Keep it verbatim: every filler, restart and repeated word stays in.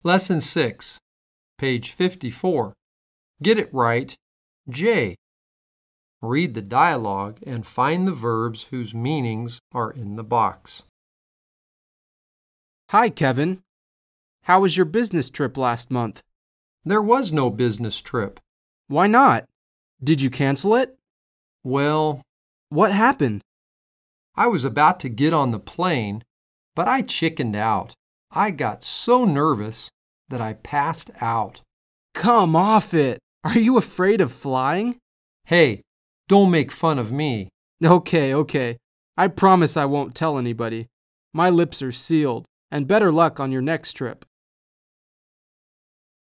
Lesson six, page fifty-four. Get it right. J. Read the dialogue and find the verbs whose meanings are in the box. Hi, Kevin. How was your business trip last month? There was no business trip. Why not? Did you cancel it? Well, What happened? I was about to get on the plane, but I chickened out. I got so nervous that I passed out. Come off it. Are you afraid of flying? Hey, don't make fun of me. Okay, okay. I promise I won't tell anybody. My lips are sealed, and better luck on your next trip.